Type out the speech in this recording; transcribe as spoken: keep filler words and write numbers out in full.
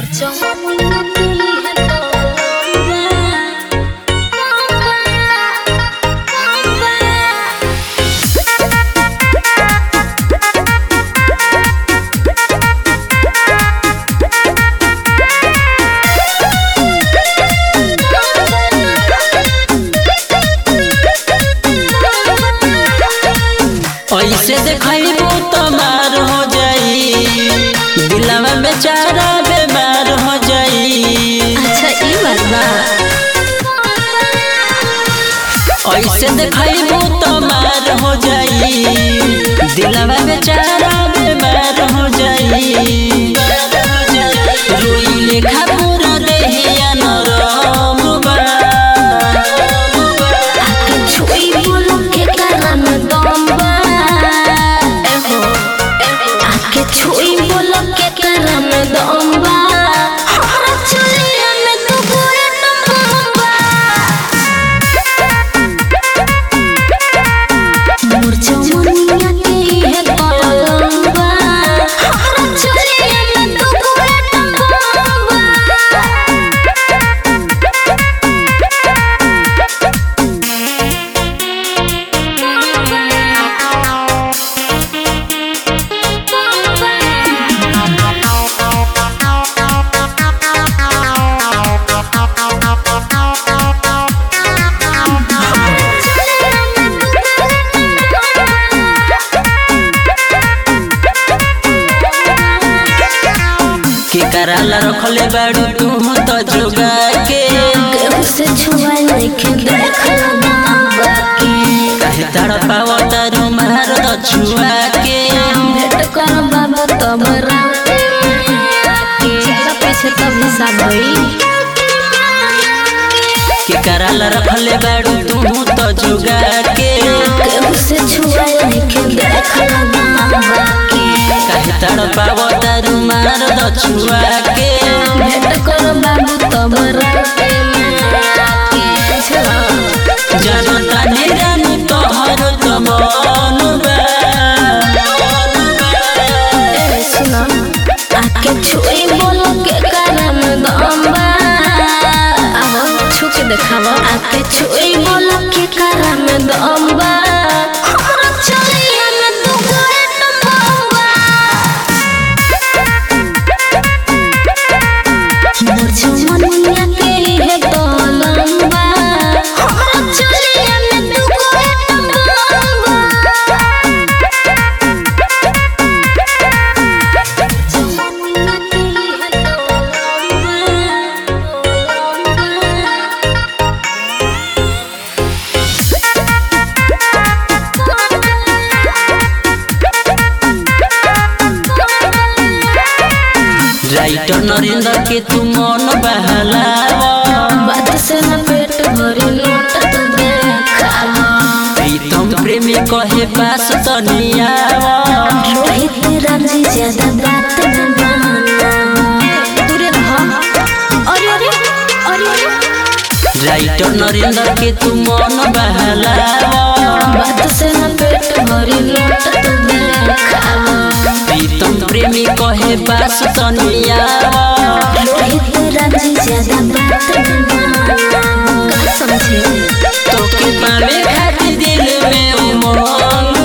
ऐसे देखो तो मार हो जाई, दिलवा बेचारा बीमार हो जाई। अच्छा ई बात बा। ऐसे देखो तो मार हो जाई, दिलवा बेचारा बीमार हो जाई। रोई लेखा पूरा देहिया नरम बा, छुई बोलो के करम दम बा, आके छुई बोलो के करम दम बा। हमरा चलिया में तू गोरे टम बा, मोर चमनिया के है कलम बा। हमरा चलिया में तू गोरे टम बा। के कराला रखले बाड़ू तू तो जोगा के, केहू से छुआ लेके देख लगा के। काहे तड़पाव तारू मार द छुआ के। भेट कर बाबू तब रात के चला पीछे तब हिसाब होई। के कराला रखले बाड़ू तू तो जोगा के, केहू से छुआ लेके देख लगा के। काहे तड़पाव तारू मार द छुआ के। भेट कर बाबू तब रात के जनता निरानु तोहर तो मन बा। ए सुना आके छुई बोलो के करम दम बा। आहो छू के देखावा आके छुई बोलो के करम दम बा। हमरा चलिया में तू गोरे टम बा, मोर चमनिया के है कलम बा। हमरा चलिया में तू गोरे टम बा। राइटर नरेंद्र के तू मन बहलावा, बात से न पेट भरी नोट तो देखावा। प्रीतम प्रेमी कहे पास तनियावा। रोहित रामजी ज्यादा बात न बनावा, दूरे रह। अरे अरे अरे अरे राइटर नरेंद्र के तू मन बहलावा, बात से न पेट भरी नोट तो देखावा। प्रीतम प्रेमी कहे पास तनियावा। रोहित रामजी ज्यादा बात न बनावा, का समझे तो के पावे खातिर दिल में उमंग